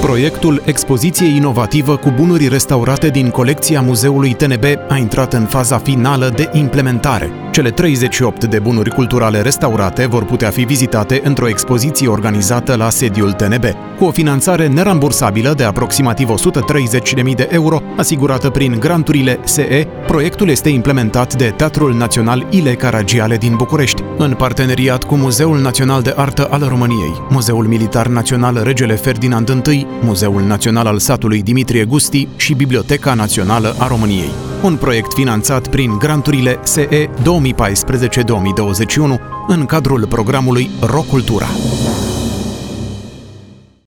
Proiectul Expoziție inovativă cu bunuri restaurate din colecția Muzeului TNB a intrat în faza finală de implementare. Cele 38 de bunuri culturale restaurate vor putea fi vizitate într-o expoziție organizată la sediul TNB. Cu o finanțare nerambursabilă de aproximativ 130.000 de euro, asigurată prin granturile SE, proiectul este implementat de Teatrul Național Ile Caragiale din București, în parteneriat cu Muzeul Național de Artă al României, Muzeul Militar Național Regele Ferdinand I, Muzeul Național al Satului Dimitrie Gusti și Biblioteca Națională a României. Un proiect finanțat prin granturile SE 2014-2021 în cadrul programului RoCultura.